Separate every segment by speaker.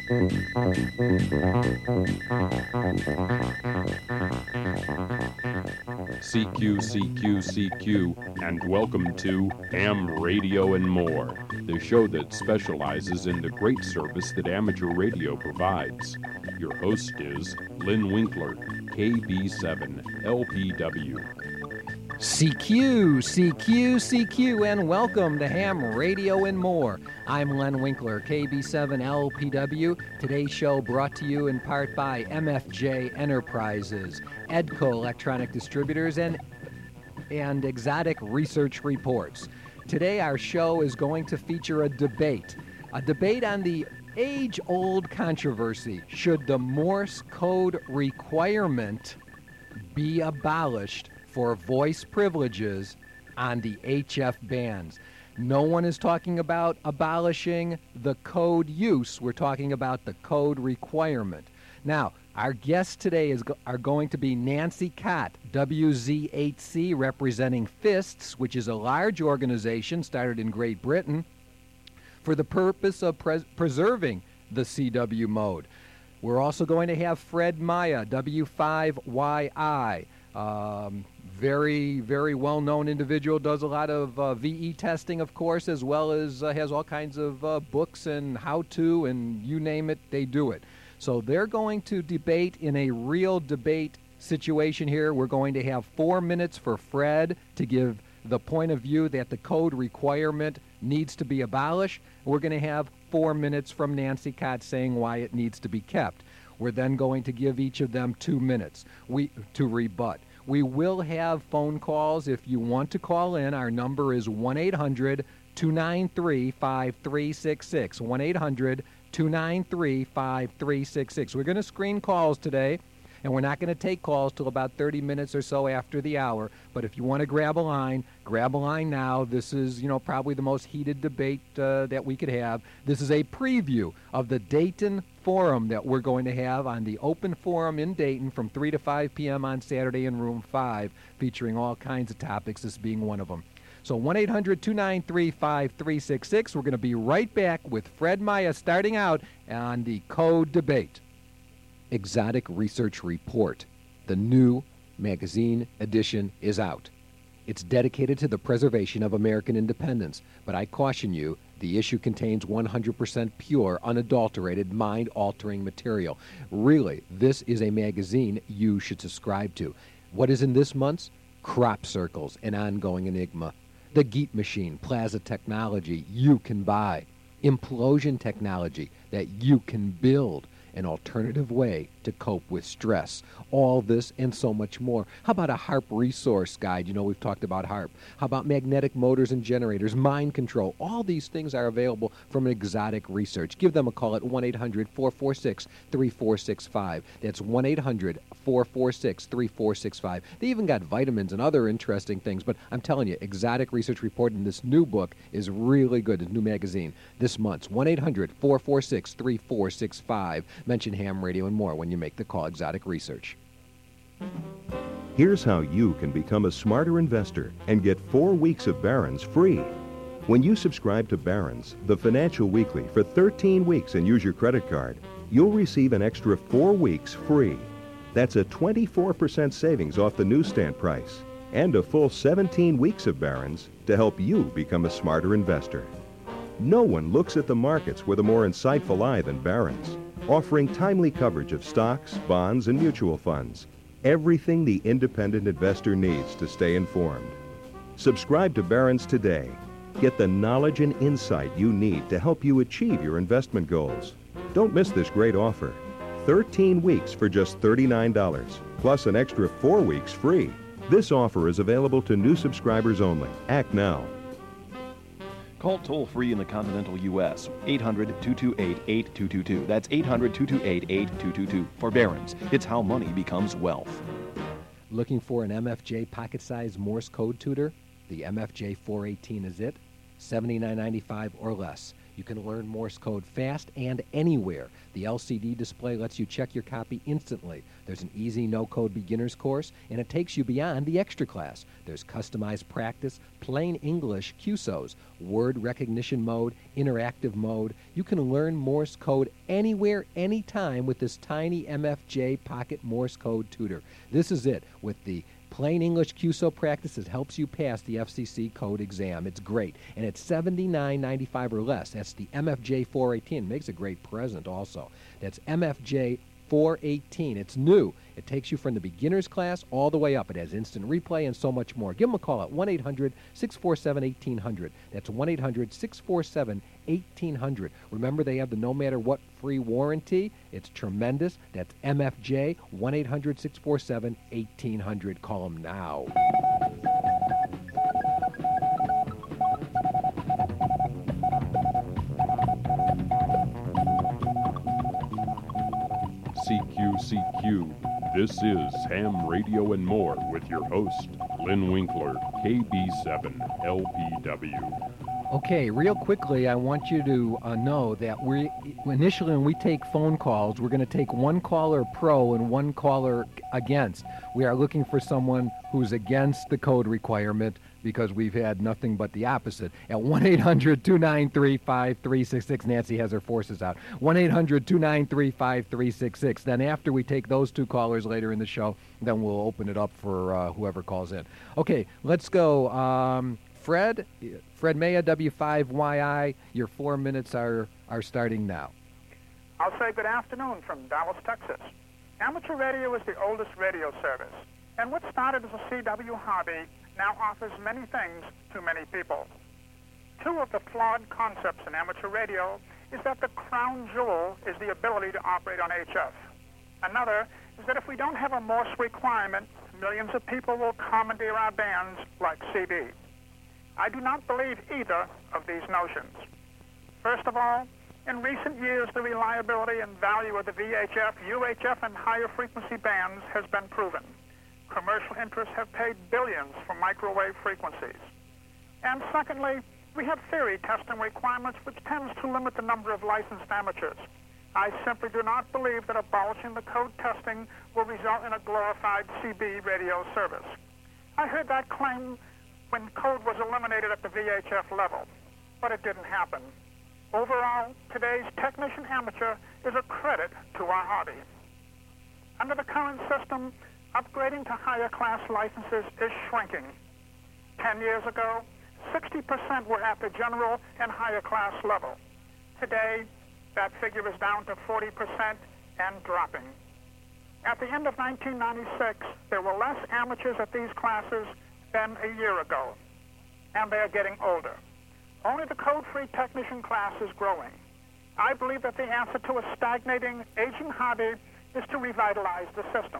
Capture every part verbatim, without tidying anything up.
Speaker 1: C Q, C Q, C Q, and welcome to Ham Radio and More, the show that specializes in the great service that amateur radio provides. Your host is Lynn Winkler, K B seven L P W.
Speaker 2: C Q, C Q, C Q, and welcome to Ham Radio and More. I'm Len Winkler, K B seven L P W. Today's show brought to you in part by M F J Enterprises, Edco Electronic Distributors, and, and Exotic Research Reports. Today our show is going to feature a debate, a debate on the age-old controversy. Should the Morse code requirement be abolished for voice privileges on the H F bands? No one is talking about abolishing the code use. We're talking about the code requirement. Now, our guests today is, are going to be Nancy Cott, W Z eight C, representing FISTS, which is a large organization started in Great Britain for the purpose of pres- preserving the C W mode. We're also going to have Fred Maya, W five Y I, um, very, very well-known individual, does a lot of uh, V E testing, of course, as well as uh, has all kinds of uh, books and how-to, and you name it, they do it. So they're going to debate in a real debate situation here. We're going to have four minutes for Fred to give the point of view that the code requirement needs to be abolished. We're going to have four minutes from Nancy Cott saying why it needs to be kept. We're then going to give each of them two minutes we, to rebut. We will have phone calls if you want to call in. Our number is one eight hundred two nine three five three six six, one eight hundred two nine three five three six six. We're going to screen calls today, and we're not going to take calls till about thirty minutes or so after the hour. But if you want to grab a line, grab a line now. This is, you know, probably the most heated debate uh, that we could have. This is a preview of the Dayton Forum that we're going to have on the Open Forum in Dayton from three to five p.m. on Saturday in Room five, featuring all kinds of topics, this being one of them. So one eight hundred two nine three five three six six. We're going to be right back with Fred Maya starting out on the code debate. Exotic Research Report, the new magazine edition, is out. It's dedicated to the preservation of American independence, but I caution you, the issue contains one hundred percent pure, unadulterated, mind-altering material. Really, this is a magazine you should subscribe to. What is in this month's? Crop circles, an ongoing enigma. The Geet machine, Plaza technology you can buy. Implosion technology that you can build. An alternative way to cope with stress. All this and so much more. How about a HARP resource guide? You know, we've talked about HARP. How about magnetic motors and generators, mind control? All these things are available from Exotic Research. Give them a call at one eight hundred four four six three four six five. That's one eight hundred four four six three four six five. They even got vitamins and other interesting things. But I'm telling you, Exotic Research Report in this new book is really good. This new magazine this month's one eight hundred four four six three four six five. Mention Ham Radio and More when you make the call. Exotic Research.
Speaker 3: Here's how you can become a smarter investor and get four weeks of Barron's free. When you subscribe to Barron's, the Financial Weekly, for thirteen weeks and use your credit card, you'll receive an extra four weeks free. That's a twenty-four percent savings off the newsstand price and a full seventeen weeks of Barron's to help you become a smarter investor. No one looks at the markets with a more insightful eye than Barron's, offering timely coverage of stocks, bonds, and mutual funds. Everything the independent investor needs to stay informed. Subscribe to Barron's today. Get the knowledge and insight you need to help you achieve your investment goals. Don't miss this great offer. thirteen weeks for just thirty-nine dollars, plus an extra four weeks free. This offer is available to new subscribers only. Act now.
Speaker 4: Call toll-free in the continental U S, eight hundred two two eight eight two two two. That's eight hundred two two eight eight two two two. For Barron's, it's how money becomes wealth.
Speaker 2: Looking for an M F J pocket-sized Morse code tutor? The M F J four eighteen is it. seventy-nine ninety-five or less. You can learn Morse code fast and anywhere. The L C D display lets you check your copy instantly. There's an easy no-code beginner's course, and it takes you beyond the extra class. There's customized practice, plain English Q S Os, word recognition mode, interactive mode. You can learn Morse code anywhere, anytime with this tiny M F J Pocket Morse Code Tutor. This is it. With the plain English Q S O practice, it helps you pass the F C C code exam. It's great. And it's seventy-nine ninety-five or less. That's the M F J four eighteen. Makes a great present also. That's M F J four eighteen. It's new. It takes you from the beginner's class all the way up. It has instant replay and so much more. Give them a call at one eight hundred six four seven one eight hundred. That's one eight hundred six four seven eighteen hundred. Remember, they have the no matter what free warranty. It's tremendous. That's M F J, one eight hundred six four seven eighteen hundred. Call them now.
Speaker 1: C Q C Q. This is Ham Radio and More with your host, Lynn Winkler, K B seven L P W.
Speaker 2: Okay, real quickly, I want you to uh, know that we initially, when we take phone calls, we're going to take one caller pro and one caller against. We are looking for someone who's against the code requirement because we've had nothing but the opposite. At one eight hundred two nine three five three six six, Nancy has her forces out. one eight hundred two nine three five three six six. Then after we take those two callers later in the show, then we'll open it up for uh, whoever calls in. Okay, let's go. Um, Fred, Fred Maya, W five Y I, your four minutes are, are starting now.
Speaker 5: I'll say good afternoon from Dallas, Texas. Amateur radio is the oldest radio service, and what started as a C W hobby now offers many things to many people. Two of the flawed concepts in amateur radio is that the crown jewel is the ability to operate on H F. Another is that if we don't have a Morse requirement, millions of people will commandeer our bands like C B. I do not believe either of these notions. First of all, in recent years, the reliability and value of the V H F, U H F, and higher frequency bands has been proven. Commercial interests have paid billions for microwave frequencies. And secondly, we have theory testing requirements which tends to limit the number of licensed amateurs. I simply do not believe that abolishing the code testing will result in a glorified C B radio service. I heard that claim when code was eliminated at the V H F level, but it didn't happen. Overall, today's technician amateur is a credit to our hobby. Under the current system, upgrading to higher class licenses is shrinking. Ten years ago, sixty percent were at the general and higher class level. Today, that figure is down to forty percent and dropping. At the end of nineteen ninety-six, there were less amateurs at these classes than a year ago, and they are getting older. Only the code-free technician class is growing. I believe that the answer to a stagnating, aging hobby is to revitalize the system.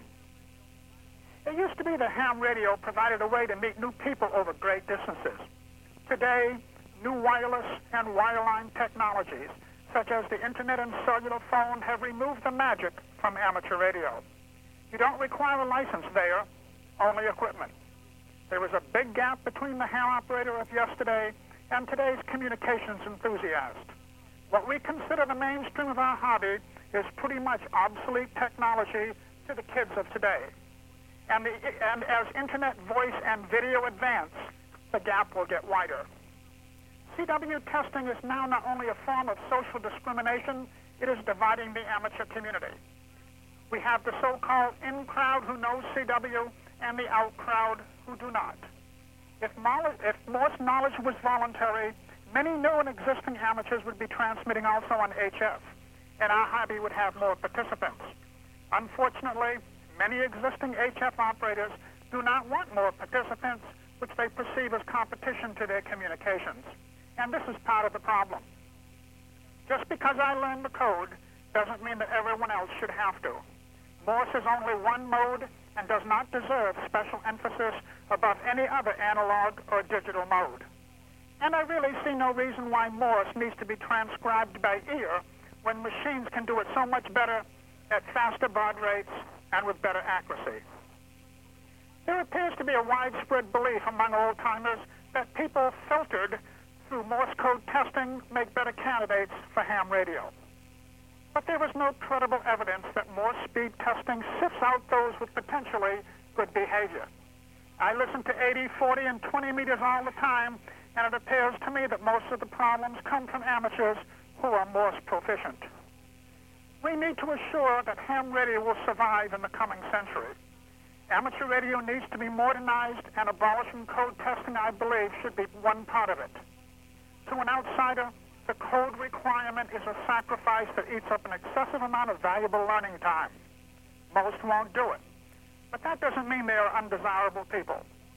Speaker 5: It used to be that ham radio provided a way to meet new people over great distances. Today, new wireless and wireline technologies, such as the internet and cellular phone, have removed the magic from amateur radio. You don't require a license there, only equipment. There is a big gap between the ham operator of yesterday and today's communications enthusiast. What we consider the mainstream of our hobby is pretty much obsolete technology to the kids of today. And, the, and as internet voice and video advance, the gap will get wider. C W testing is now not only a form of social discrimination, it is dividing the amateur community. We have the so-called in-crowd who knows C W and the out-crowd who do not. If, if Morse knowledge was voluntary, many new and existing amateurs would be transmitting also on H F, and our hobby would have more participants. Unfortunately, many existing H F operators do not want more participants, which they perceive as competition to their communications. And this is part of the problem. Just because I learned the code doesn't mean that everyone else should have to. Morse is only one mode and does not deserve special emphasis above any other analog or digital mode. And I really see no reason why Morse needs to be transcribed by ear when machines can do it so much better at faster baud rates and with better accuracy. There appears to be a widespread belief among old-timers that people filtered through Morse code testing, make better candidates for ham radio. But there was no credible evidence that Morse speed testing sifts out those with potentially good behavior. I listen to eighty, forty, and twenty meters all the time, and it appears to me that most of the problems come from amateurs who are Morse proficient. We need to assure that ham radio will survive in the coming century. Amateur radio needs to be modernized, and abolishing code testing, I believe, should be one part of it. To an outsider, the code requirement is a sacrifice that eats up an excessive amount of valuable learning time. Most won't do it. But that doesn't mean they are undesirable people.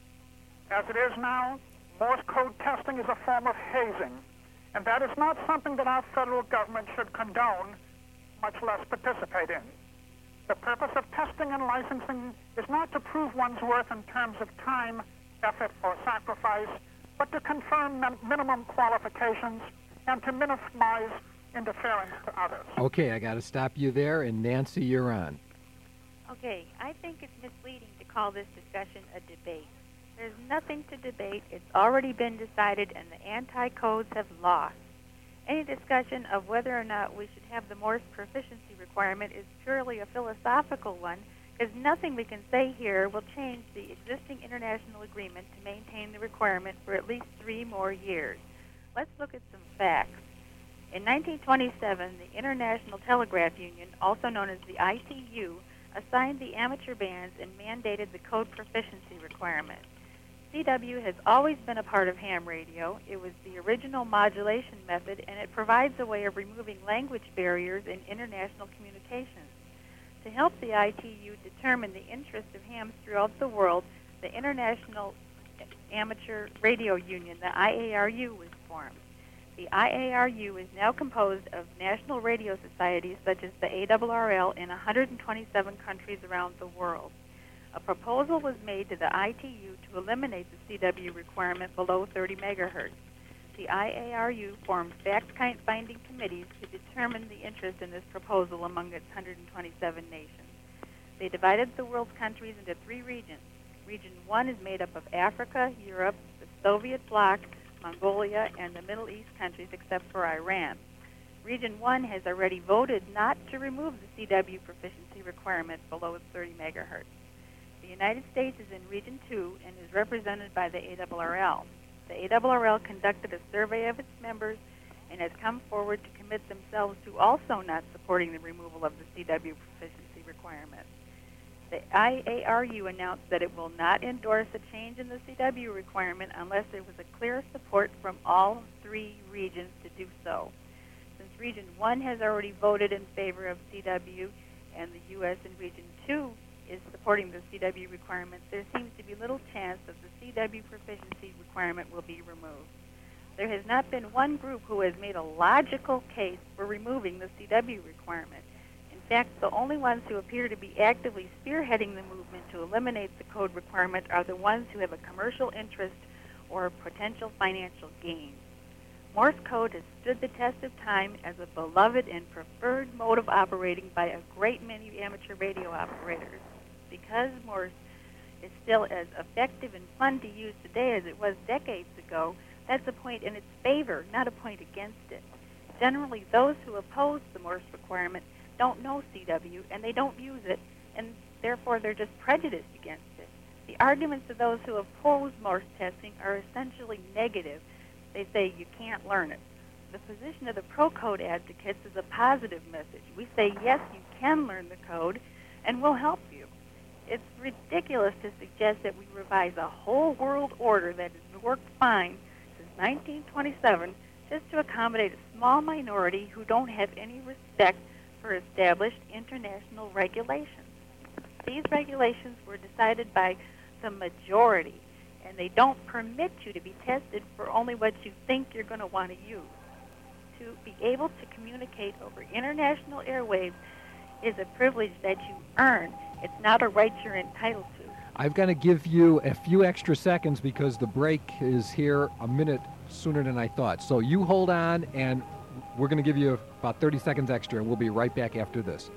Speaker 5: As it is now, Morse code testing is a form of hazing, and that is not something that our federal government should condone, much less participate in. The purpose of testing and licensing is not to prove one's worth in terms of time, effort, or sacrifice, but to confirm min- minimum qualifications and to minimize interference to others.
Speaker 2: Okay, I got to stop you there, and Nancy, you're on.
Speaker 6: Okay, I think it's misleading to call this discussion a debate. There's nothing to debate. It's already been decided, and the anti-codes have lost. Any discussion of whether or not we should have the Morse proficiency requirement is purely a philosophical one, because nothing we can say here will change the existing international agreement to maintain the requirement for at least three more years. Let's look at some facts. In nineteen twenty-seven, the International Telegraph Union, also known as the I T U, assigned the amateur bands and mandated the code proficiency requirement. C W has always been a part of ham radio. It was the original modulation method, and it provides a way of removing language barriers in international communications. To help the I T U determine the interest of hams throughout the world, the International Amateur Radio Union, the I A R U, was formed. The I A R U is now composed of national radio societies such as the A R R L in one hundred twenty-seven countries around the world. A proposal was made to the I T U to eliminate the C W requirement below thirty megahertz. The I A R U formed fact-finding committees to determine the interest in this proposal among its one hundred twenty-seven nations. They divided the world's countries into three regions. Region one is made up of Africa, Europe, the Soviet bloc, Mongolia, and the Middle East countries except for Iran. Region one has already voted not to remove the C W proficiency requirement below thirty megahertz. The United States is in Region two and is represented by the A R R L. The A R R L conducted a survey of its members and has come forward to commit themselves to also not supporting the removal of the C W proficiency requirement. The I A R U announced that it will not endorse a change in the C W requirement unless there was a clear support from all three regions to do so. Since Region one has already voted in favor of C W and the U S in Region two is supporting the C W requirement, there seems to be little chance that the C W proficiency requirement will be removed. There has not been one group who has made a logical case for removing the C W requirement. In fact, the only ones who appear to be actively spearheading the movement to eliminate the code requirement are the ones who have a commercial interest or potential financial gain. Morse code has stood the test of time as a beloved and preferred mode of operating by a great many amateur radio operators. Because Morse is still as effective and fun to use today as it was decades ago, that's a point in its favor, not a point against it. Generally, those who oppose the Morse requirement don't know C W, and they don't use it, and therefore they're just prejudiced against it. The arguments of those who oppose Morse testing are essentially negative. They say you can't learn it. The position of the pro-code advocates is a positive message. We say, yes, you can learn the code, and we'll help you. It's ridiculous to suggest that we revise a whole world order that has worked fine since nineteen twenty-seven just to accommodate a small minority who don't have any respect for established international regulations. These regulations were decided by the majority, and they don't permit you to be tested for only what you think you're going to want to use. To be able to communicate over international airwaves is a privilege that you earn. It's not a right you're entitled to.
Speaker 2: I've got to give you a few extra seconds because the break is here a minute sooner than I thought. So you hold on, and we're going to give you about thirty seconds extra, and we'll be right back after this.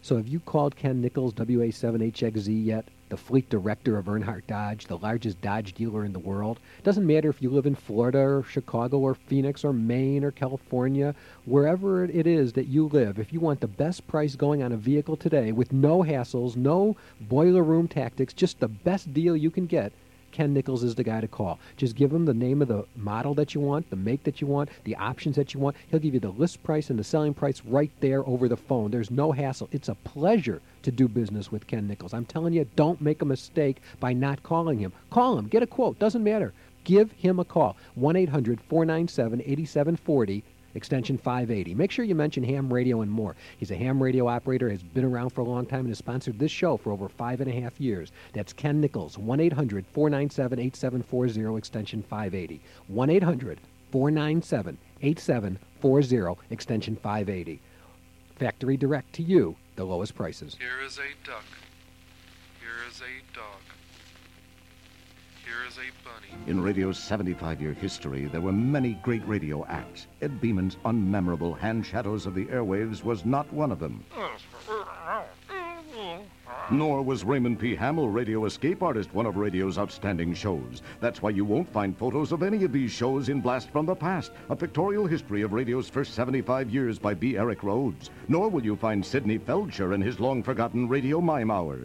Speaker 2: So have you called Ken Nichols, W A seven H X Z, yet? The fleet director of Earnhardt Dodge, the largest Dodge dealer in the world. Doesn't matter if you live in Florida or Chicago or Phoenix or Maine or California, wherever it is that you live, if you want the best price going on a vehicle today with no hassles, no boiler room tactics, just the best deal you can get, Ken Nichols is the guy to call. Just give him the name of the model that you want, the make that you want, the options that you want. He'll give you the list price and the selling price right there over the phone. There's no hassle. It's a pleasure to do business with Ken Nichols. I'm telling you, don't make a mistake by not calling him. Call him. Get a quote. Doesn't matter. Give him a call. one eight hundred four nine seven eight seven four zero. Extension five eighty. Make sure you mention Ham Radio and More. He's a ham radio operator, has been around for a long time, and has sponsored this show for over five and a half years. That's Ken Nichols, one eight hundred four nine seven eight seven four zero, extension five eighty. one eight hundred four nine seven eight seven four zero, extension five eighty. Factory direct to you, the lowest prices.
Speaker 7: Here is a duck. Here is a dog. Here is a bunny.
Speaker 8: In radio's seventy-five-year history, there were many great radio acts. Ed Beeman's unmemorable Hand Shadows of the Airwaves was not one of them. Nor was Raymond P. Hamill, Radio Escape Artist, one of radio's outstanding shows. That's why you won't find photos of any of these shows in Blast from the Past, a pictorial history of radio's first seventy-five years by B. Eric Rhodes. Nor will you find Sidney Feldshire in his long-forgotten Radio Mime Hour.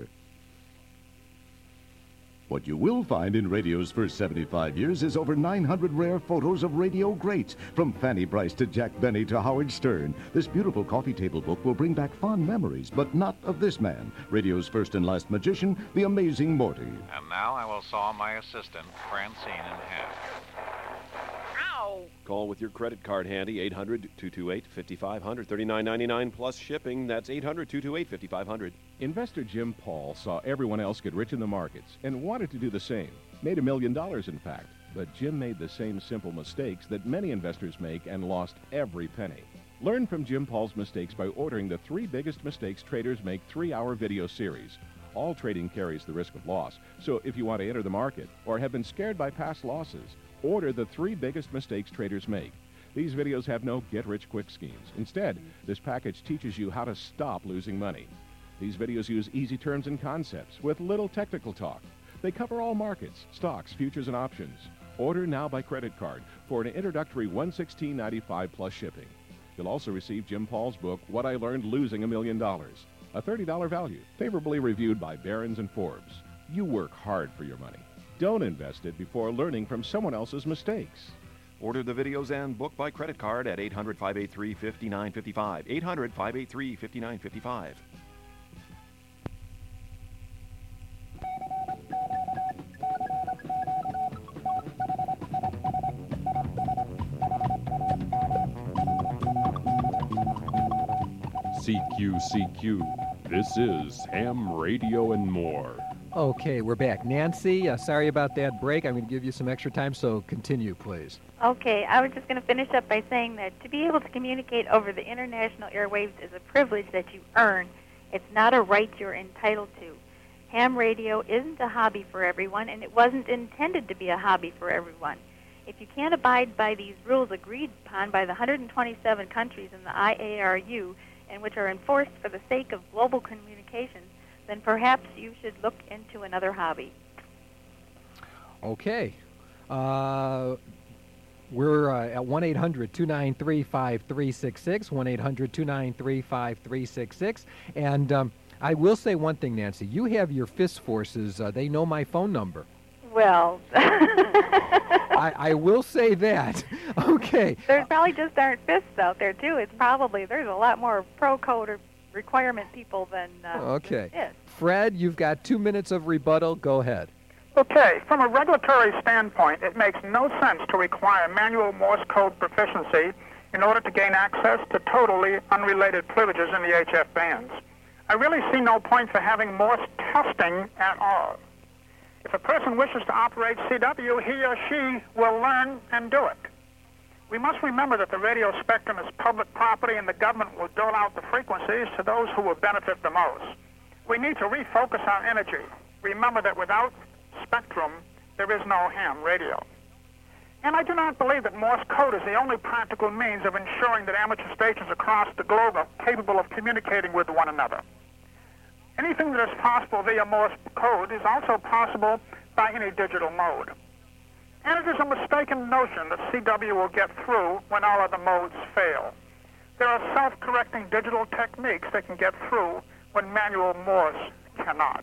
Speaker 8: What you will find in radio's first seventy-five years is over nine hundred rare photos of radio greats, from Fanny Brice to Jack Benny to Howard Stern. This beautiful coffee table book will bring back fond memories, but not of this man, radio's first and last magician, the amazing Morty.
Speaker 9: And now I will saw my assistant, Francine, in half.
Speaker 4: Ow! Call with your credit card handy, eight hundred two two eight five five zero zero, thirty-nine ninety-nine plus shipping. That's eight hundred two two eight five five zero zero.
Speaker 10: Investor Jim Paul saw everyone else get rich in the markets and wanted to do the same. Made a million dollars, in fact. But Jim made the same simple mistakes that many investors make and lost every penny. Learn from Jim Paul's mistakes by ordering the three biggest mistakes traders make three-hour video series. All trading carries the risk of loss, so if you want to enter the market or have been scared by past losses, order the three biggest mistakes traders make. These videos have no get-rich-quick schemes. Instead, this package teaches you how to stop losing money. These videos use easy terms and concepts with little technical talk. They cover all markets, stocks, futures, and options. Order now by credit card for an introductory one hundred sixteen ninety-five plus shipping. You'll also receive Jim Paul's book, What I Learned Losing a Million Dollars, a thirty dollars value, favorably reviewed by Barron's and Forbes. You work hard for your money. Don't invest it before learning from someone else's mistakes.
Speaker 4: Order the videos and book by credit card at eight hundred five eight three five nine five five. eight hundred five eight three five nine five five.
Speaker 1: C Q C Q. This is Ham Radio and More.
Speaker 2: Okay, we're back. Nancy, uh, sorry about that break. I'm going to give you some extra time, so continue, please.
Speaker 6: Okay, I was just going to finish up by saying that to be able to communicate over the international airwaves is a privilege that you earn. It's not a right you're entitled to. Ham radio isn't a hobby for everyone, and it wasn't intended to be a hobby for everyone. If you can't abide by these rules agreed upon by the one hundred twenty-seven countries in the I A R U, and which are enforced for the sake of global communications, then perhaps you should look into another hobby.
Speaker 2: Okay. Uh, we're uh, at one eight hundred two nine three five three six six, one eight hundred two nine three five three six six. And um, I will say one thing, Nancy. You have your fist forces. Uh, they know my phone number.
Speaker 6: Well...
Speaker 2: I, I will say that. Okay.
Speaker 6: There probably just aren't fists out there, too. It's probably, there's a lot more pro-code or requirement people than uh,
Speaker 2: okay.
Speaker 6: This.
Speaker 2: Fred, you've got two minutes of rebuttal. Go ahead.
Speaker 5: Okay, from a regulatory standpoint, it makes no sense to require manual Morse code proficiency in order to gain access to totally unrelated privileges in the H F bands. I really see no point for having Morse testing at all. If a person wishes to operate C W, he or she will learn and do it. We must remember that the radio spectrum is public property and the government will dole out the frequencies to those who will benefit the most. We need to refocus our energy. Remember that without spectrum, there is no ham radio. And I do not believe that Morse code is the only practical means of ensuring that amateur stations across the globe are capable of communicating with one another. Anything that is possible via Morse code is also possible by any digital mode. And it is a mistaken notion that C W will get through when all other modes fail. There are self-correcting digital techniques that can get through when manual Morse cannot.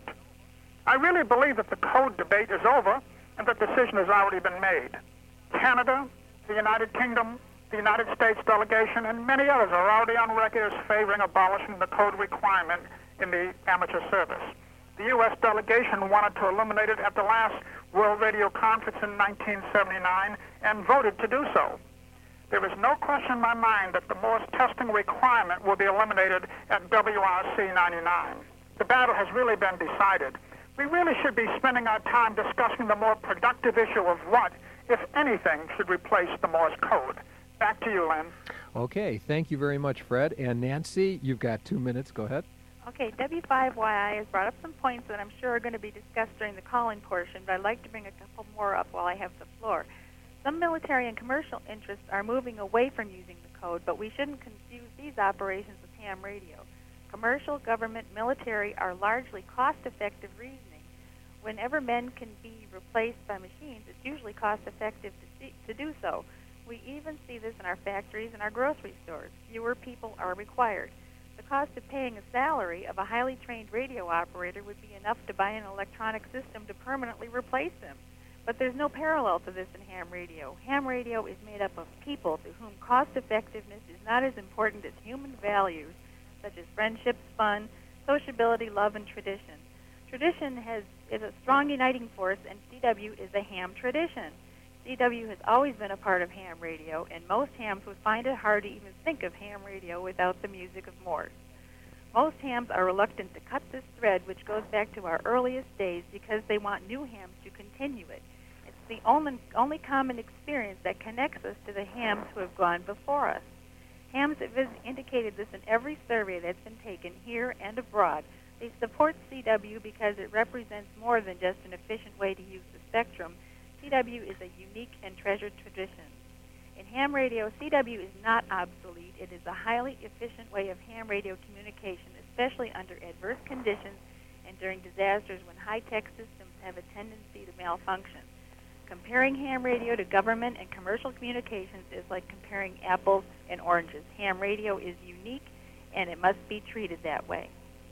Speaker 5: I really believe that the code debate is over and that the decision has already been made. Canada, the United Kingdom, the United States delegation, and many others are already on record as favoring abolishing the code requirement in the amateur service. The U S delegation wanted to eliminate it at the last World Radio Conference in nineteen seventy-nine and voted to do so. There is no question in my mind that the Morse testing requirement will be eliminated at W R C ninety-nine. The battle has really been decided. We really should be spending our time discussing the more productive issue of what, if anything, should replace the Morse code. Back to you, Lynn.
Speaker 2: Okay, thank you very much, Fred. And Nancy, you've got two minutes. Go ahead.
Speaker 6: Okay, W five Y I has brought up some points that I'm sure are going to be discussed during the calling portion, but I'd like to bring a couple more up while I have the floor. Some military and commercial interests are moving away from using the code, but we shouldn't confuse these operations with ham radio. Commercial, government, military are largely cost-effective reasoning. Whenever men can be replaced by machines, it's usually cost-effective to, see, to do so. We even see this in our factories and our grocery stores. Fewer people are required. The cost of paying a salary of a highly trained radio operator would be enough to buy an electronic system to permanently replace them. But there's no parallel to this in ham radio. Ham radio is made up of people to whom cost-effectiveness is not as important as human values, such as friendship, fun, sociability, love, and tradition. Tradition has, is a strong uniting force, and C W is a ham tradition. C W has always been a part of ham radio, and most hams would find it hard to even think of ham radio without the music of Morse. Most hams are reluctant to cut this thread, which goes back to our earliest days, because they want new hams to continue it. It's the only, only common experience that connects us to the hams who have gone before us. Hams have indicated this in every survey that's been taken here and abroad. They support C W because it represents more than just an efficient way to use the spectrum. C W is a unique and treasured tradition. In ham radio, C W is not obsolete. It is a highly efficient way of ham radio communication, especially under adverse conditions and during disasters when high-tech systems have a tendency to malfunction. Comparing ham radio to government and commercial communications is like comparing apples and oranges. Ham radio is unique, and it must be treated that way.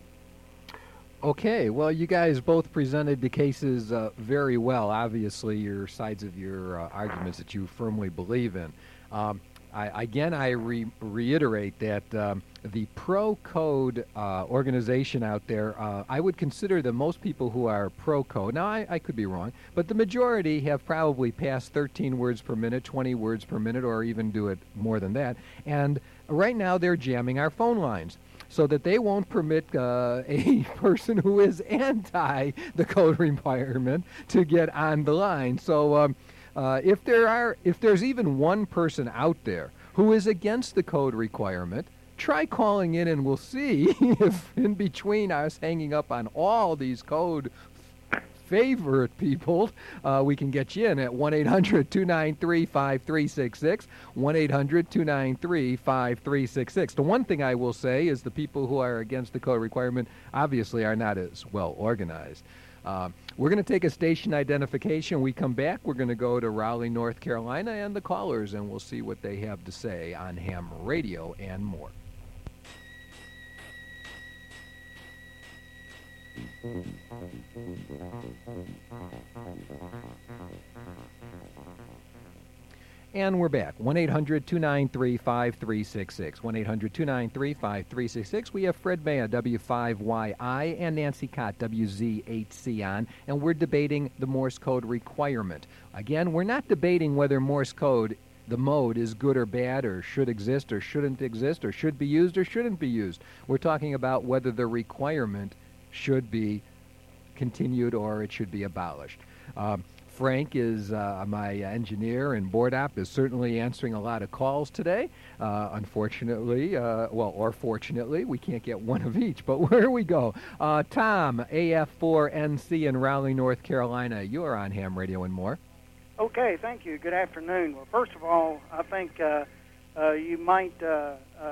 Speaker 2: Okay, well, you guys both presented the cases uh, very well. Obviously, your sides of your uh, arguments that you firmly believe in. Um, I, again, I re- reiterate that um, the pro-code uh, organization out there, uh, I would consider that most people who are pro-code, now I, I could be wrong, but the majority have probably passed thirteen words per minute, twenty words per minute, or even do it more than that. And right now they're jamming our phone lines, so that they won't permit uh, a person who is anti the code requirement to get on the line. So um, uh, if there are, if there's even one person out there who is against the code requirement, try calling in and we'll see if in between us hanging up on all these code favorite people, uh, we can get you in at one eight hundred two nine three five three six six, one eight hundred two nine three five three six six. The one thing I will say is the people who are against the code requirement obviously are not as well organized. Uh, we're going to take a station identification. We come back, we're going to go to Raleigh, North Carolina, and the callers, and we'll see what they have to say on ham radio and more. And we're back. one eight hundred two nine three five three six six. one eight hundred two nine three five three six six. We have Fred Maya, W five Y I, and Nancy Cott, W Z eight C on, and we're debating the Morse code requirement. Again, we're not debating whether Morse code, the mode, is good or bad, or should exist or shouldn't exist, or should be used or shouldn't be used. We're talking about whether the requirement should be continued or it should be abolished. Um, Frank is uh, my engineer, and board op is certainly answering a lot of calls today. Uh, unfortunately, uh, well, or fortunately, we can't get one of each, but where do we go? Uh, Tom, A F four N C in Raleigh, North Carolina. You are on Ham Radio and More.
Speaker 11: Okay, thank you. Good afternoon. Well, first of all, I think uh, uh, you might uh, uh,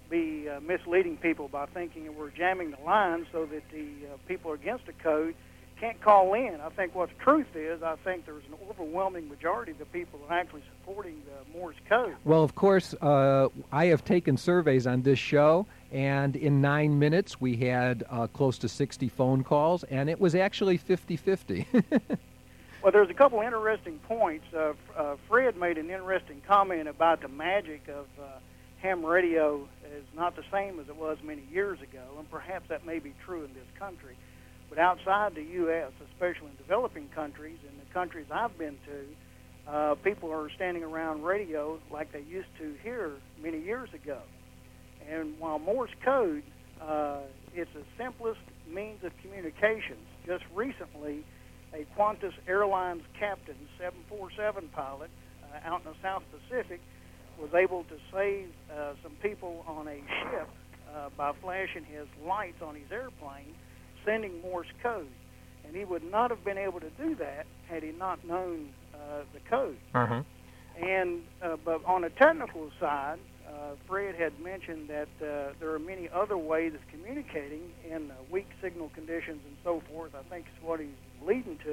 Speaker 11: be uh, misleading people by thinking that we're jamming the line so that the uh, people against the code can't call in. I think what the truth is, I think there's an overwhelming majority of the people that are actually supporting the Morse code.
Speaker 2: Well, of course, uh, I have taken surveys on this show, and in nine minutes we had uh, close to sixty phone calls, and it was actually fifty-fifty.
Speaker 11: Well, there's a couple interesting points. Uh, uh, Fred made an interesting comment about the magic of uh, ham radio is not the same as it was many years ago, and perhaps that may be true in this country. But outside the U S, especially in developing countries, in the countries I've been to, uh, people are standing around radio like they used to here many years ago. And while Morse code, uh, it's the simplest means of communications. Just recently, a Qantas Airlines captain, seven forty-seven pilot, uh, out in the South Pacific, was able to save uh, some people on a ship uh, by flashing his lights on his airplane, sending Morse code. And he would not have been able to do that had he not known uh, the code.
Speaker 2: Uh-huh.
Speaker 11: And uh, but on a technical side, uh, Fred had mentioned that uh, there are many other ways of communicating in uh, weak signal conditions and so forth. I think is what he's leading to.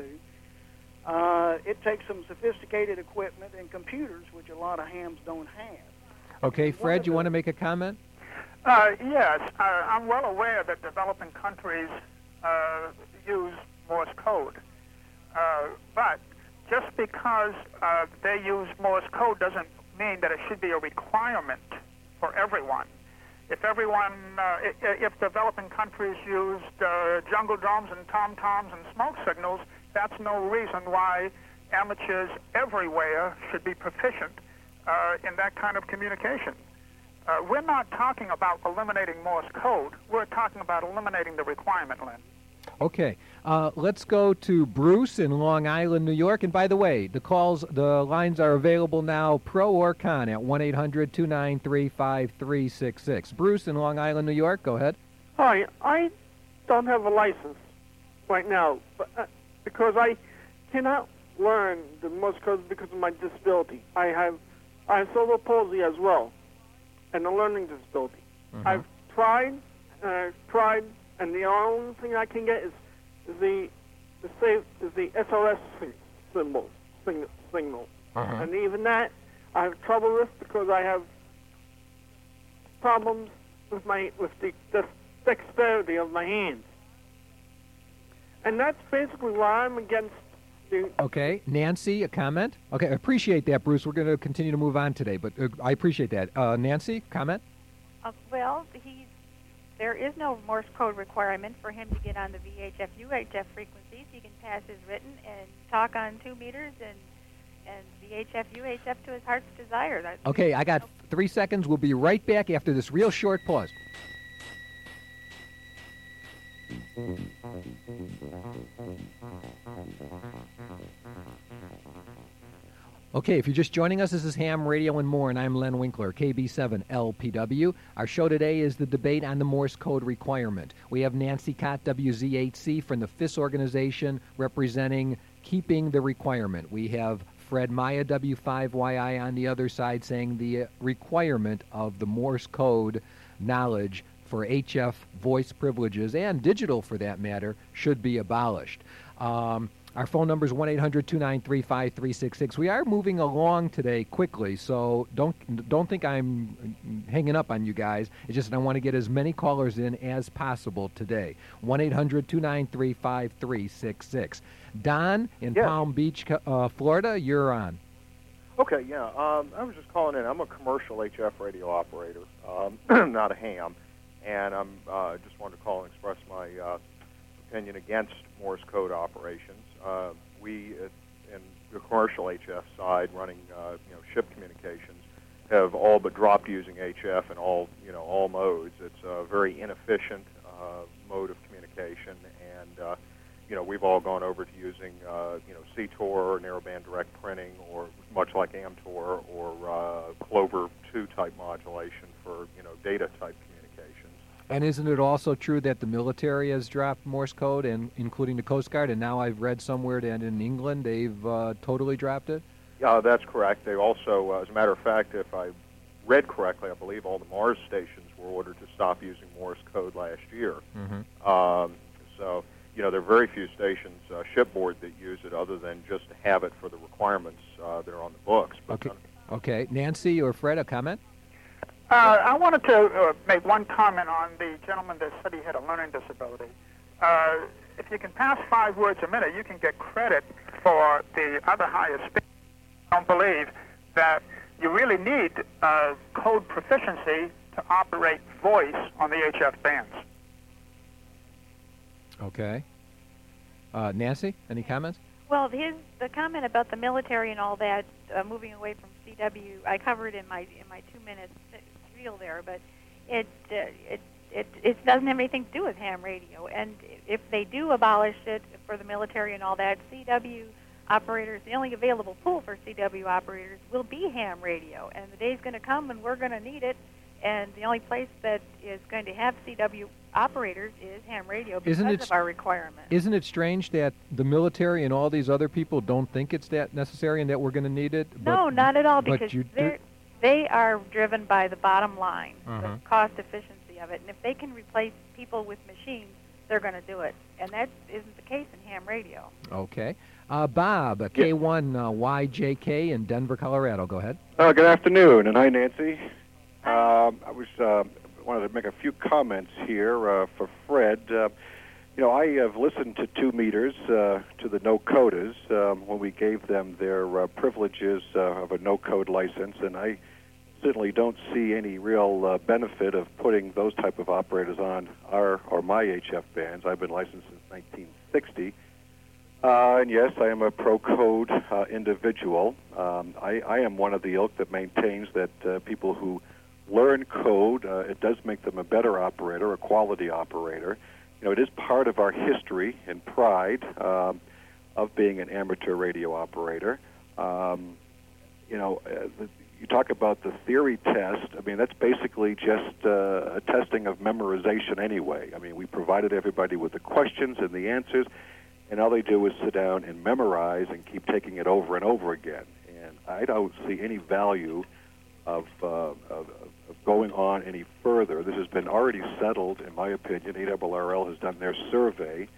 Speaker 11: Uh, it takes some sophisticated equipment and computers, which a lot of hams don't have.
Speaker 2: Okay, Fred, you want to make a comment?
Speaker 5: Uh, yes, uh, I'm well aware that developing countries uh, use Morse code. Uh, but just because uh, they use Morse code doesn't mean that it should be a requirement for everyone. If everyone, uh, if developing countries used uh, jungle drums and tom-toms and smoke signals, that's no reason why amateurs everywhere should be proficient uh, in that kind of communication. Uh, we're not talking about eliminating Morse code. We're talking about eliminating the requirement, Lynn.
Speaker 2: Okay, uh, let's go to Bruce in Long Island, New York. And by the way, the calls, the lines are available now, pro or con, at one eight hundred two nine three five three six six. Bruce in Long Island, New York, go ahead.
Speaker 12: Hi, I don't have a license right now, but, uh, because I cannot learn the Morse code because of my disability. I have, I have cerebral palsy as well, and a learning disability.
Speaker 2: Mm-hmm.
Speaker 12: I've tried, uh, tried, and the only thing I can get is, is the the save is the S O S symbol signal, signal.
Speaker 2: Uh-huh.
Speaker 12: And even that I have trouble with because I have problems with my with the, the dexterity of my hands. And that's basically why I'm against the...
Speaker 2: Okay, Nancy, a comment? Okay, I appreciate that, Bruce. We're going to continue to move on today, but uh, I appreciate that. Uh, Nancy, comment?
Speaker 6: Uh, well, he's, there is no Morse code requirement for him to get on the V H F U H F frequencies. He can pass his written and talk on two meters and, and V H F U H F to his heart's desire. That's
Speaker 2: Okay, I got three seconds. We'll be right back after this real short pause. Okay, if you're just joining us, this is Ham Radio and More, and I'm Len Winkler, K B seven L P W. Our show today is the debate on the Morse code requirement. We have Nancy Cott, W Z H C, from the F I S organization, representing keeping the requirement. We have Fred Maya, W five Y I, on the other side, saying the requirement of the Morse code knowledge for H F voice privileges, and digital for that matter, should be abolished. Um, our phone number is one eight hundred two nine three five three six six. We are moving along today quickly, so don't don't think I'm hanging up on you guys. It's just that I want to get as many callers in as possible today. one eight hundred two nine three five three six six. Don in
Speaker 13: yes.
Speaker 2: Palm Beach, uh, Florida, you're on.
Speaker 13: Okay, yeah. Um, I was just calling in. I'm a commercial H F radio operator, um, not a ham. And I uh, just wanted to call and express my uh, opinion against Morse code operations. Uh, we, at, in the commercial H F side, running uh, you know ship communications, have all but dropped using H F in all you know all modes. It's a very inefficient uh, mode of communication, and uh, you know we've all gone over to using uh, you know C T O R or narrowband direct printing, or much like AmTOR or uh, Clover two type modulation for you know data type communication.
Speaker 2: And isn't it also true that the military has dropped Morse code, and including the Coast Guard, and now I've read somewhere that in England they've uh, totally dropped it?
Speaker 13: Yeah, that's correct. They also, uh, as a matter of fact, if I read correctly, I believe all the Mars stations were ordered to stop using Morse code last year.
Speaker 2: Mm-hmm.
Speaker 13: Um, so, you know, there are very few stations uh, shipboard that use it other than just to have it for the requirements uh, that are on the books. But
Speaker 2: Okay. Okay. Nancy or Fred, a comment?
Speaker 5: Uh, I wanted to uh, make one comment on the gentleman that said he had a learning disability. Uh, if you can pass five words a minute, you can get credit for the other higher speed. I don't believe that you really need uh, code proficiency to operate voice on the H F bands.
Speaker 2: Okay. Uh, Nancy, any comments?
Speaker 6: Well, his the comment about the military and all that, uh, moving away from C W, I covered in my in my two minutes reel there, but it uh, it it it doesn't have anything to do with ham radio. And if they do abolish it for the military and all that, C W operators, the only available pool for C W operators will be ham radio, and the day's going to come when we're going to need it. And the only place that is going to have C W operators is ham radio because
Speaker 2: Isn't it
Speaker 6: of our requirement.
Speaker 2: Isn't it strange that the military and all these other people don't think it's that necessary and that we're going to need it?
Speaker 6: No,
Speaker 2: but,
Speaker 6: not at all,
Speaker 2: but
Speaker 6: because
Speaker 2: you do-
Speaker 6: they're, they are driven by the bottom line,
Speaker 2: Uh-huh.
Speaker 6: the cost efficiency of it. And if they can replace people with machines, they're going to do it. And that isn't the case in ham radio.
Speaker 2: Okay. Uh, Bob, uh, K one uh, Y J K in Denver, Colorado. Go ahead.
Speaker 14: Uh, good afternoon, and hi, Nancy. Um, I was uh, wanted to make a few comments here uh, for Fred. Uh, you know, I have listened to two meters uh, to the no-coders um, when we gave them their uh, privileges uh, of a no-code license, and I certainly don't see any real uh, benefit of putting those type of operators on our or my H F bands. I've been licensed since nineteen sixty. Uh, and yes, I am a pro-code uh, individual. Um, I, I am one of the ilk that maintains that uh, people who learn code, uh, it does make them a better operator, a quality operator. You know, it is part of our history and pride um, of being an amateur radio operator. Um, you know, uh, the, you talk about the theory test. I mean, that's basically just uh, a testing of memorization anyway. I mean, we provided everybody with the questions and the answers, and all they do is sit down and memorize and keep taking it over and over again. And I don't see any value of, uh, of, of going on any further. This has been already settled, in my opinion. A R R L has done their survey.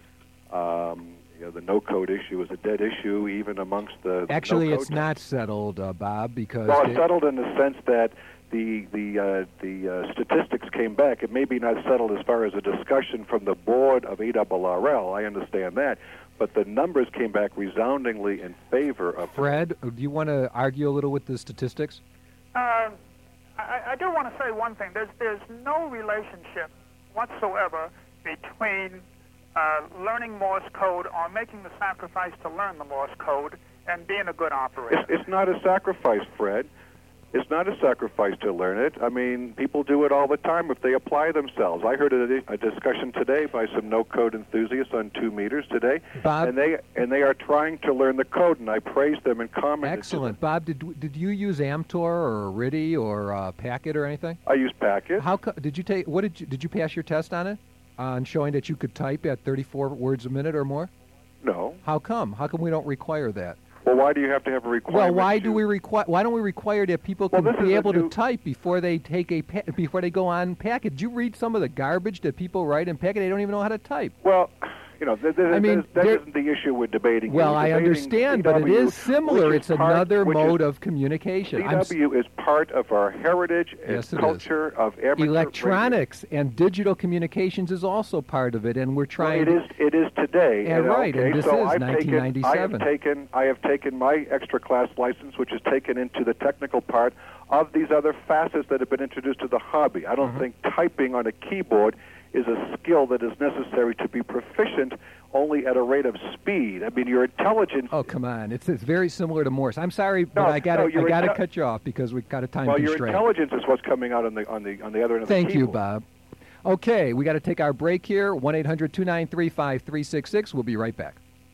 Speaker 14: Um, you know, the no-code issue is a dead issue even amongst the
Speaker 2: Actually,
Speaker 14: no-code
Speaker 2: it's not settled, uh, Bob, because...
Speaker 14: Well, it's
Speaker 2: it-
Speaker 14: settled in the sense that the the uh, the uh, statistics came back. It may be not settled as far as a discussion from the board of A R R L. I understand that. But the numbers came back resoundingly in favor of...
Speaker 2: Fred, do you want to argue a little with the statistics?
Speaker 5: Uh, I, I do want to say one thing. There's there's no relationship whatsoever between uh, learning Morse code or making the sacrifice to learn the Morse code and being a good operator.
Speaker 14: It's, it's not a sacrifice, Fred. It's not a sacrifice to learn it. I mean, people do it all the time if they apply themselves. I heard a, a discussion today by some no-code enthusiasts on two meters today,
Speaker 2: Bob?
Speaker 14: and they and they are trying to learn the code, and I praised them and commented.
Speaker 2: Excellent. Bob, did did you use Amtor or R I D I or uh, Packet or anything?
Speaker 14: I use Packet.
Speaker 2: How co- did you take? What did you did you pass your test on it? On showing that you could type at thirty-four words a minute or more?
Speaker 14: No.
Speaker 2: How come? How come we don't require that?
Speaker 14: Well, why do you have to have a requirement?
Speaker 2: Well, why do we require? Why don't we require that people
Speaker 14: Well,
Speaker 2: can
Speaker 14: this is
Speaker 2: be
Speaker 14: a
Speaker 2: able
Speaker 14: new-
Speaker 2: to type before they take a pa- before they go on Packet? Did you read some of the garbage that people write in Packet? They don't even know how to type.
Speaker 14: Well, you know, th- th-
Speaker 2: I mean,
Speaker 14: that
Speaker 2: there-
Speaker 14: isn't the issue we're debating.
Speaker 2: Well,
Speaker 14: We're
Speaker 2: I
Speaker 14: debating
Speaker 2: understand, but it
Speaker 14: C W,
Speaker 2: is similar.
Speaker 14: which
Speaker 2: It's
Speaker 14: is part-
Speaker 2: another
Speaker 14: which is-
Speaker 2: mode of communication.
Speaker 14: C
Speaker 2: I'm s-
Speaker 14: W is part of our heritage and
Speaker 2: Yes, it is.
Speaker 14: culture of amateur
Speaker 2: Electronics and digital communications is also part of it, and we're
Speaker 14: radio.
Speaker 2: trying.
Speaker 14: Well, it is. It is today.
Speaker 2: Yeah,
Speaker 14: and,
Speaker 2: right,
Speaker 14: Okay,
Speaker 2: and this
Speaker 14: so
Speaker 2: is
Speaker 14: I've
Speaker 2: nineteen ninety-seven.
Speaker 14: Taken, I have taken. I have taken my extra class license, which is taken into the technical part of these other facets that have been introduced to the hobby. I don't
Speaker 2: Mhm.
Speaker 14: think typing on a keyboard is a skill that is necessary to be proficient only at a rate of speed. I mean, your intelligence.
Speaker 2: Oh, come on! It's it's very similar to Morse. I'm sorry, but
Speaker 14: No,
Speaker 2: I got to
Speaker 14: no,
Speaker 2: I
Speaker 14: your
Speaker 2: got to
Speaker 14: inte-
Speaker 2: cut you off because we've got a time
Speaker 14: well, your
Speaker 2: constraint.
Speaker 14: intelligence is what's coming out on the on the on the other end of
Speaker 2: Thank
Speaker 14: the
Speaker 2: you,
Speaker 14: keyboard.
Speaker 2: Bob. Okay, we got to take our break here. one eight hundred two nine three five three six six. We'll be right back.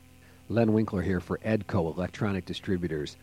Speaker 2: Len Winkler here for Edco Electronic Distributors.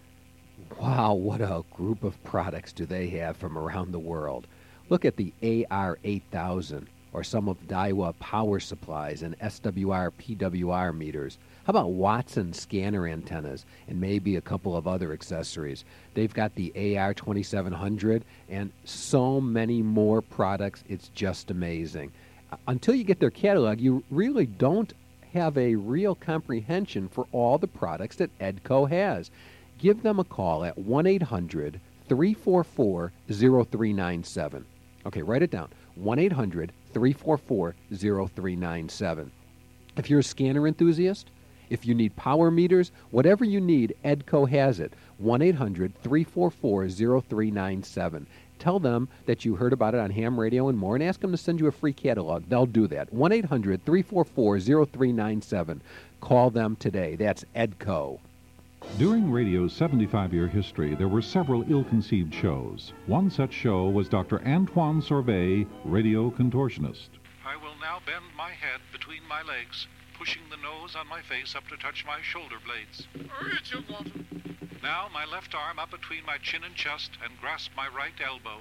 Speaker 2: Wow, what a group of products do they have from around the world. Look at the A R eight thousand. or some of Daiwa power supplies and S W R, P W R meters? How about Watson scanner antennas and maybe a couple of other accessories? They've got the A R twenty-seven hundred and so many more products. It's just amazing. Until you get their catalog, you really don't have a real comprehension for all the products that Edco has. Give them a call at one eight hundred, three four four, zero three nine seven. Okay, write it down. one eight hundred, three four four, zero three nine seven. If you're a scanner enthusiast, if you need power meters, whatever you need, Edco has it. one eight hundred, three four four, zero three nine seven. Tell them that you heard about it on Ham Radio and More and ask them to send you a free catalog. They'll do that. one eight hundred, three four four, zero three nine seven. Call them today. That's Edco.
Speaker 15: During radio's seventy-five-year history, there were several ill-conceived shows. One such show was Doctor Antoine Sorbet, radio contortionist.
Speaker 7: I will now bend my head between my legs, pushing the nose on my face up to touch my shoulder blades. Now my left arm up between my chin and chest and grasp my right elbow.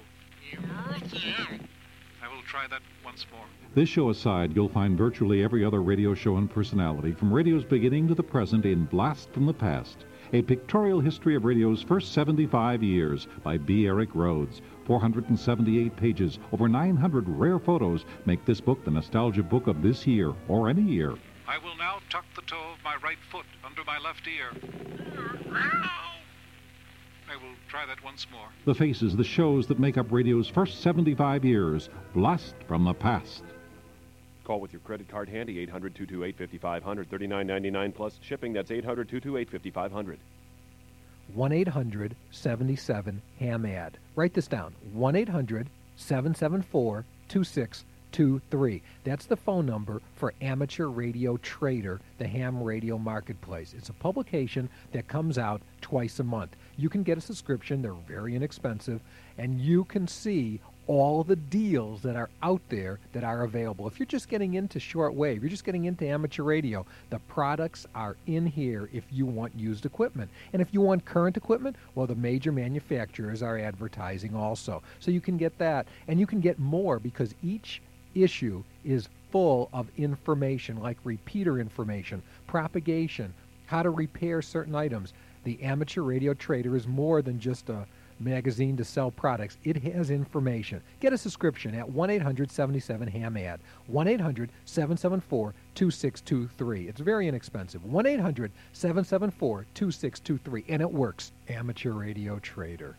Speaker 7: I will try that once more.
Speaker 15: This show aside, you'll find virtually every other radio show and personality from radio's beginning to the present in Blast from the Past, a pictorial history of radio's first seventy-five years by B. Eric Rhodes. four hundred seventy-eight pages, over nine hundred rare photos make this book the nostalgia book of this year or any year.
Speaker 7: I will now tuck the toe of my right foot under my left ear. I will try that once more.
Speaker 15: The faces, the shows that make up radio's first seventy-five years. Blast from the Past.
Speaker 4: Call with your credit card handy, eight hundred, two two eight, five five zero zero, thirty-nine ninety-nine plus shipping. That's eight hundred, two two eight, five five zero zero.
Speaker 2: one eight hundred, seven seven, ham ad. Write this down. one eight hundred, seven seven four, two six two three. That's the phone number for Amateur Radio Trader, the ham radio marketplace. It's a publication that comes out twice a month. You can get a subscription. They're very inexpensive, and you can see all the deals that are out there that are available. If you're just getting into shortwave, you're just getting into amateur radio, the products are in here if you want used equipment. And if you want current equipment, well, the major manufacturers are advertising also. So you can get that, and you can get more because each issue is full of information like repeater information, propagation, how to repair certain items. The Amateur Radio Trader is more than just a magazine to sell products. It has information. Get a subscription at one eight hundred, seven seven, ham ad. one eight hundred, seven seven four, two six two three. It's very inexpensive. one eight hundred, seven seven four, two six two three. And it works. Amateur Radio Trader.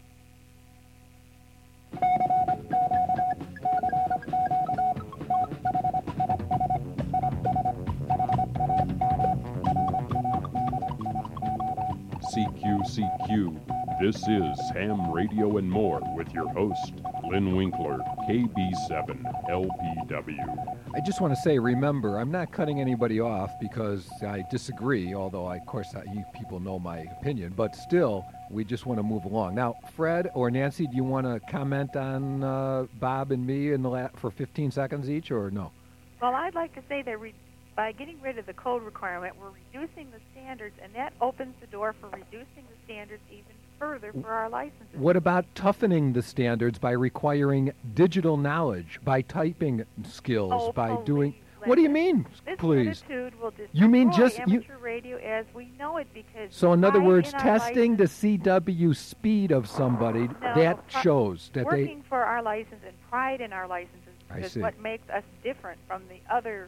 Speaker 1: C Q C Q. This is Ham Radio and More with your host, Lynn Winkler, K B seven L P W.
Speaker 2: I just want to say, remember, I'm not cutting anybody off because I disagree, although, I, of course, I, you people know my opinion, but still, we just want to move along. Now, Fred or Nancy, do you want to comment on uh, Bob and me in the la- for fifteen seconds each, or no?
Speaker 6: Well, I'd like to say that re- by getting rid of the code requirement, we're reducing the standards, and that opens the door for reducing the standards even further for our licenses.
Speaker 2: What about toughening the standards by requiring digital knowledge, by typing skills,
Speaker 6: oh,
Speaker 2: by
Speaker 6: please,
Speaker 2: doing...
Speaker 6: Lynn.
Speaker 2: What do you mean,
Speaker 6: this
Speaker 2: please?
Speaker 6: Attitude will destroy
Speaker 2: You mean just...
Speaker 6: amateur
Speaker 2: You,
Speaker 6: radio as we know it because...
Speaker 2: so in other
Speaker 6: pride
Speaker 2: words,
Speaker 6: in our
Speaker 2: testing the C W speed of somebody,
Speaker 6: No,
Speaker 2: that
Speaker 6: pro-
Speaker 2: shows that they...
Speaker 6: Working for our license and pride in our licenses
Speaker 2: I
Speaker 6: is
Speaker 2: see.
Speaker 6: what makes us different from the other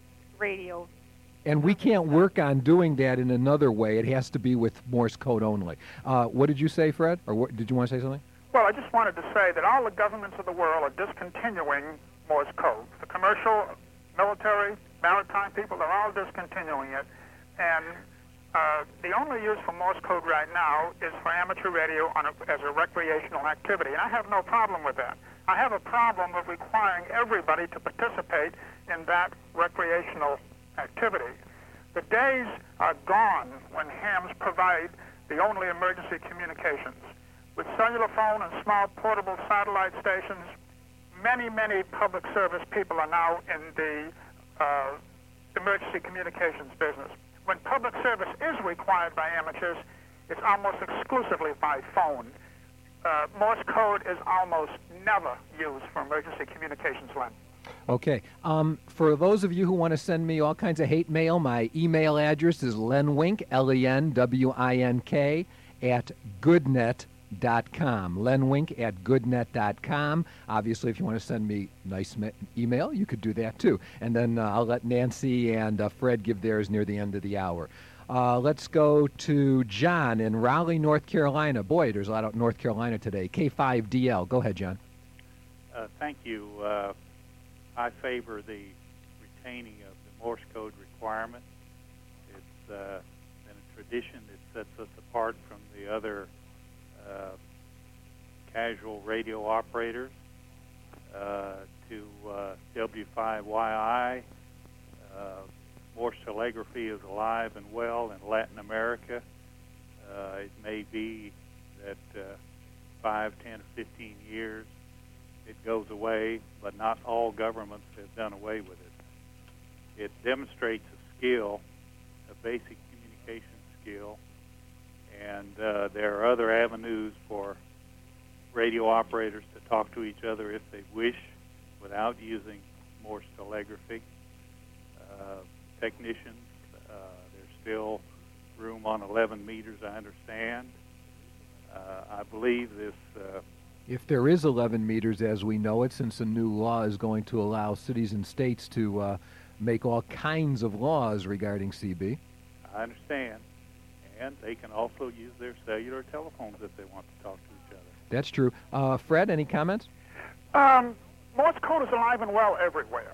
Speaker 6: radio.
Speaker 2: And we can't work on doing that in another way. It has to be with Morse code only. Uh, what did you say, Fred? Or what, did you want to say something?
Speaker 5: Well, I just wanted to say that all the governments of the world are discontinuing Morse code. The commercial, military, maritime people, they're all discontinuing it. And uh, the only use for Morse code right now is for amateur radio on a, as a recreational activity. And I have no problem with that. I have a problem with requiring everybody to participate in that recreational activity. The days are gone when hams provide the only emergency communications. With cellular phone and small portable satellite stations, many, many public service people are now in the uh, emergency communications business. When public service is required by amateurs, it's almost exclusively by phone. Uh, Morse code is almost never used for emergency communications, Len.
Speaker 2: Okay. Um, for those of you who want to send me all kinds of hate mail, my email address is lenwink, L E N W I N K, at goodnet dot com. lenwink at goodnet dot com. Obviously, if you want to send me nice me- email, you could do that too. And then uh, I'll let Nancy and uh, Fred give theirs near the end of the hour. Uh, let's go to John in Raleigh, North Carolina. Boy, there's a lot of North Carolina today. K five D L. Go ahead, John.
Speaker 16: Uh, thank you. Uh, I favor the retaining of the Morse code requirement. It's uh, been a tradition that sets us apart from the other uh, casual radio operators. Uh, to uh, W five Y I, uh, Morse telegraphy is alive and well in Latin America. Uh, it may be that uh, five, ten, or fifteen years it goes away, but not all governments have done away with it. It demonstrates a skill, a basic communication skill, and uh, there are other avenues for radio operators to talk to each other if they wish without using Morse telegraphy. Uh, technicians, uh, there's still room on eleven meters, I understand. Uh, I believe this... Uh,
Speaker 2: If there is eleven meters as we know it, since a new law is going to allow cities and states to uh, make all kinds of laws regarding C B.
Speaker 16: I understand. And they can also use their cellular telephones if they want to talk to each other.
Speaker 2: That's true. Uh, Fred, any comments?
Speaker 5: Um, Morse code is alive and well everywhere.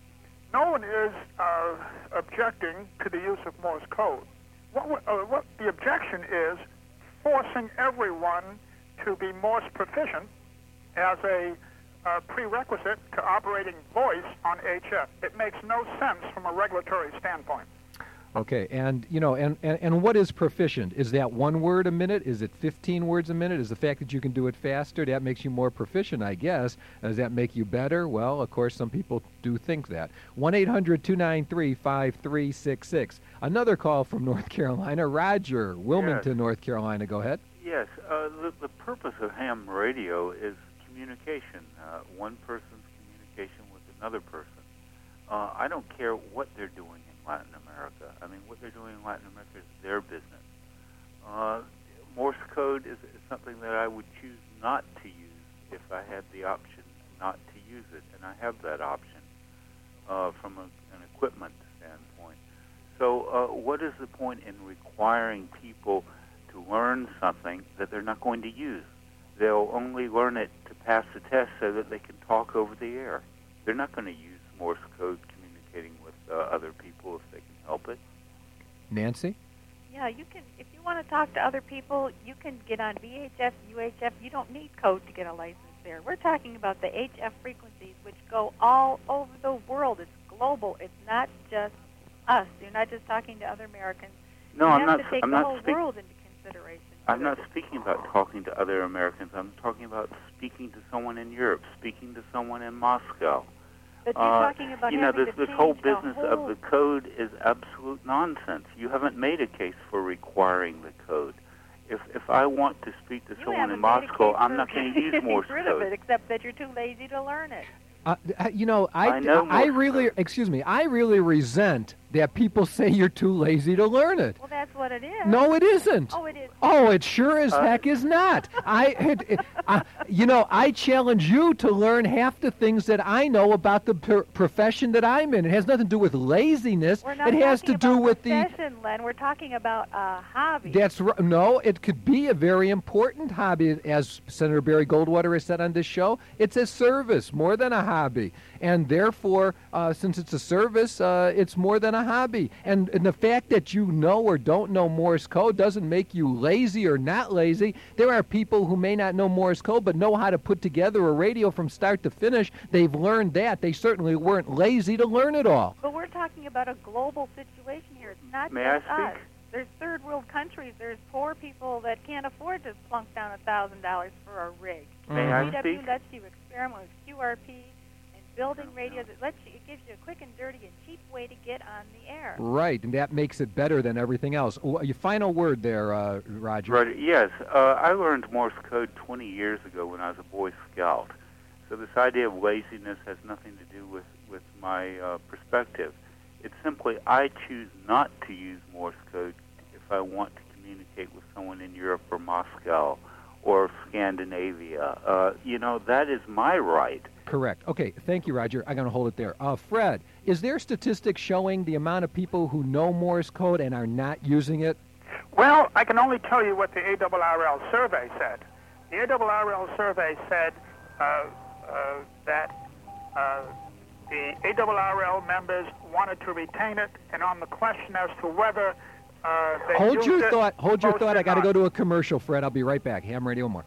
Speaker 5: No one is uh, objecting to the use of Morse code. What, uh, what the objection is forcing everyone to be Morse proficient as a uh, prerequisite to operating voice on H F. It makes no sense from a regulatory standpoint.
Speaker 2: Okay, and you know, and, and, and what is proficient? Is that one word a minute? Is it fifteen words a minute? Is the fact that you can do it faster, that makes you more proficient, I guess. Does that make you better? Well, of course, some people do think that. one eight hundred two nine three five three six six. Another call from North Carolina. Roger, Wilmington,
Speaker 17: Yes.
Speaker 2: North Carolina. Go ahead.
Speaker 17: Yes, uh, the, the purpose of ham radio is communication, uh, one person's communication with another person. Uh, I don't care what they're doing in Latin America. I mean, what they're doing in Latin America is their business. Uh, Morse code is, is something that I would choose not to use if I had the option not to use it, and I have that option uh, from a, an equipment standpoint. So uh, what is the point in requiring people to learn something that they're not going to use? They'll only learn it to pass the test so that they can talk over the air. They're not going to use Morse code communicating with uh, other people if they can help it.
Speaker 2: Nancy?
Speaker 6: Yeah, you can. If you want to talk to other people, you can get on V H F, U H F. You don't need code to get a license there. We're talking about the H F frequencies, which go all over the world. It's global. It's not just us. You're not just talking to other Americans.
Speaker 17: No,
Speaker 6: you
Speaker 17: I'm
Speaker 6: have
Speaker 17: not.
Speaker 6: to take
Speaker 17: I'm
Speaker 6: the
Speaker 17: not
Speaker 6: whole
Speaker 17: speaking.
Speaker 6: world into consideration.
Speaker 17: I'm not speaking about talking to other Americans. I'm talking about speaking to someone in Europe, speaking to someone in Moscow.
Speaker 6: But you're
Speaker 17: Uh,
Speaker 6: talking about
Speaker 17: you know,
Speaker 6: having
Speaker 17: this,
Speaker 6: to
Speaker 17: this
Speaker 6: change
Speaker 17: whole
Speaker 6: the
Speaker 17: business
Speaker 6: whole-
Speaker 17: of the code is absolute nonsense. You haven't made a case for requiring the code. If if I want to speak to
Speaker 6: You
Speaker 17: someone
Speaker 6: haven't
Speaker 17: in
Speaker 6: made a
Speaker 17: Moscow,
Speaker 6: case
Speaker 17: I'm
Speaker 6: for
Speaker 17: not going to use
Speaker 6: getting
Speaker 17: Morse
Speaker 6: rid of
Speaker 17: code.
Speaker 6: it, except that you're too lazy to learn it.
Speaker 2: Uh, uh, you know, I,
Speaker 17: I know
Speaker 2: I
Speaker 17: Morse
Speaker 2: really, excuse me, I really resent that people say you're too lazy to learn it.
Speaker 6: Well, that's what it is.
Speaker 2: No, it isn't.
Speaker 6: Oh, it is.
Speaker 2: Oh, it sure as
Speaker 6: Uh,
Speaker 2: heck is not. I, it, it, uh, you know, I challenge you to learn half the things that I know about the per- profession that I'm in. It has nothing to do with laziness.
Speaker 6: We're not
Speaker 2: It has to
Speaker 6: talking
Speaker 2: do
Speaker 6: about
Speaker 2: with the.
Speaker 6: profession, Len. We're talking about a hobby.
Speaker 2: That's right. No, it could be a very important hobby, as Senator Barry Goldwater has said on this show. It's a service more than a hobby, and therefore, uh, since it's a service, uh, it's more than a hobby. And, and the fact that you know or don't know Morse code doesn't make you lazy or not lazy. There are people who may not know Morse code but know how to put together a radio from start to finish. They've learned that. They certainly weren't lazy to learn it all.
Speaker 6: But we're talking about a global situation here. It's not
Speaker 17: May I
Speaker 6: just us.
Speaker 17: speak?
Speaker 6: There's third world countries. There's poor people that can't afford to plunk down a thousand dollars for a rig.
Speaker 17: May I
Speaker 6: V W
Speaker 17: speak?
Speaker 6: lets you experiment with Q R P and building radios. It lets you. It gives you a quick and dirty and cheap way to get on the air.
Speaker 2: Right, and that makes it better than everything else. Oh, your final word there, uh, Roger.
Speaker 17: Roger, yes. Uh, I learned Morse code twenty years ago when I was a Boy Scout. So this idea of laziness has nothing to do with, with my uh, perspective. It's simply I choose not to use Morse code if I want to communicate with someone in Europe or Moscow or Scandinavia. Uh, you know, that is my right.
Speaker 2: Correct. Okay, thank you, Roger. I'm going to hold it there. Uh, Fred, is there statistics showing the amount of people who know Morse code and are not using it?
Speaker 5: Well, I can only tell you what the A R R L survey said. The A R R L survey said uh, uh, that uh, the A R R L members wanted to retain it, and on the question as to whether uh, they
Speaker 2: Hold
Speaker 5: used
Speaker 2: your
Speaker 5: it,
Speaker 2: thought. Hold your
Speaker 5: most
Speaker 2: thought.
Speaker 5: did
Speaker 2: I got to
Speaker 5: not.
Speaker 2: go to a commercial, Fred. I'll be right back. Ham Radio More.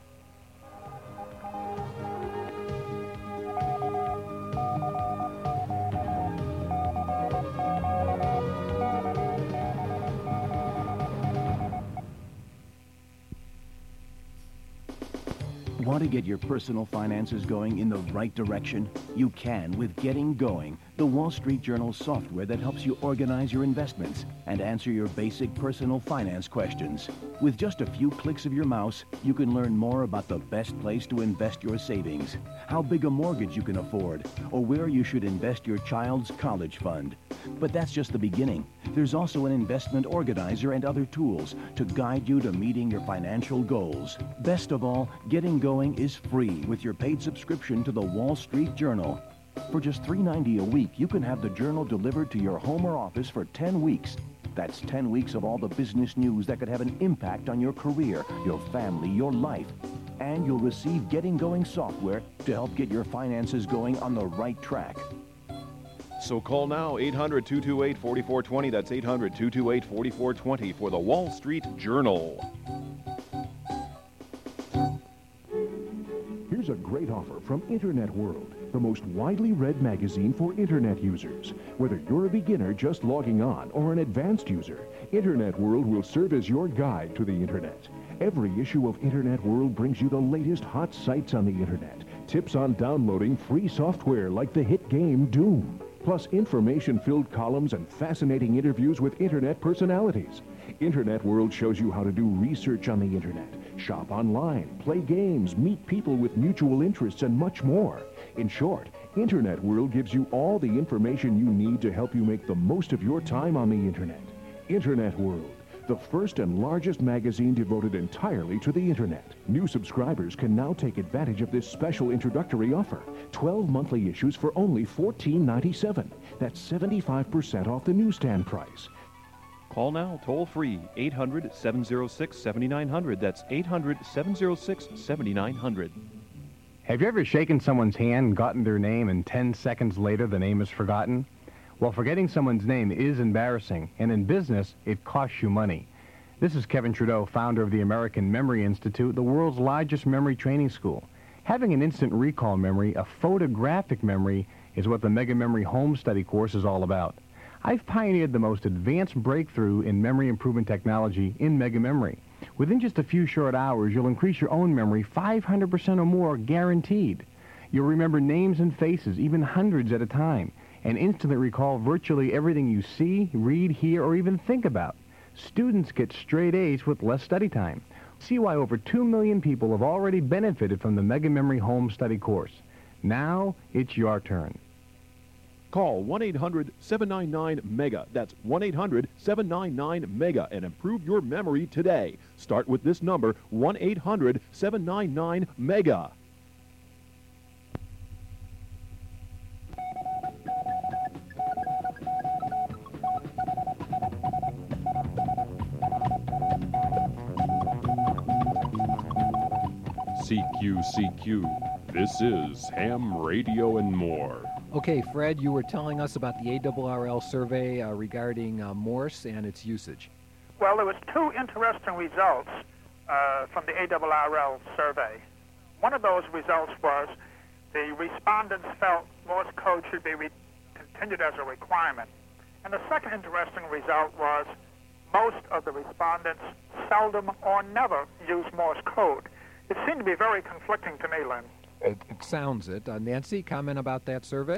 Speaker 18: Want to get your personal finances going in the right direction? You can with Getting Going, the Wall Street Journal software that helps you organize your investments and answer your basic personal finance questions. With just a few clicks of your mouse, you can learn more about the best place to invest your savings, how big a mortgage you can afford, or where you should invest your child's college fund. But that's just the beginning. There's also an investment organizer and other tools to guide you to meeting your financial goals. Best of all, Getting Going is free with your paid subscription to the Wall Street Journal. For just three dollars and ninety cents a week, you can have the journal delivered to your home or office for ten weeks. That's ten weeks of all the business news that could have an impact on your career, your family, your life. And you'll receive Getting Going software to help get your finances going on the right track.
Speaker 4: So call now, eight hundred, two two eight, four four two zero. That's eight hundred, two two eight, four four two zero for the Wall Street Journal.
Speaker 19: Here's a great offer from Internet World, the most widely read magazine for Internet users. Whether you're a beginner just logging on or an advanced user, Internet World will serve as your guide to the Internet. Every issue of Internet World brings you the latest hot sites on the Internet, tips on downloading free software like the hit game Doom, plus information-filled columns and fascinating interviews with Internet personalities. Internet World shows you how to do research on the Internet, shop online, play games, meet people with mutual interests, and much more. In short, Internet World gives you all the information you need to help you make the most of your time on the Internet. Internet World, the first and largest magazine devoted entirely to the Internet. New subscribers can now take advantage of this special introductory offer. twelve monthly issues for only fourteen ninety-seven. That's seventy-five percent off the newsstand price.
Speaker 4: Call now, toll free, eight hundred, seven oh six, seven nine zero zero. That's eight hundred, seven oh six, seven nine zero zero.
Speaker 20: Have you ever shaken someone's hand and gotten their name and ten seconds later the name is forgotten? Well, forgetting someone's name is embarrassing, and in business, it costs you money. This is Kevin Trudeau, founder of the American Memory Institute, the world's largest memory training school. Having an instant recall memory, a photographic memory, is what the Mega Memory Home Study course is all about. I've pioneered the most advanced breakthrough in memory improvement technology in Mega Memory. Within just a few short hours, you'll increase your own memory five hundred percent or more, guaranteed. You'll remember names and faces, even hundreds at a time, and instantly recall virtually everything you see, read, hear, or even think about. Students get straight A's with less study time. See why over two million people have already benefited from the Mega Memory Home Study course. Now, it's your turn.
Speaker 4: Call one eight hundred, seven nine nine, MEGA. That's one eight hundred, seven nine nine, MEGA and improve your memory today. Start with this number, one eight hundred, seven nine nine, MEGA.
Speaker 1: C Q C Q. This is Ham Radio and More.
Speaker 2: Okay, Fred, you were telling us about the A R R L survey uh, regarding uh, Morse and its usage.
Speaker 5: Well, there was two interesting results uh, from the A R R L survey. One of those results was the respondents felt Morse code should be re- continued as a requirement. And the second interesting result was most of the respondents seldom or never use Morse code. It seemed to be very conflicting to me, Lynn.
Speaker 2: It, it sounds it. Uh, Nancy, comment about that survey?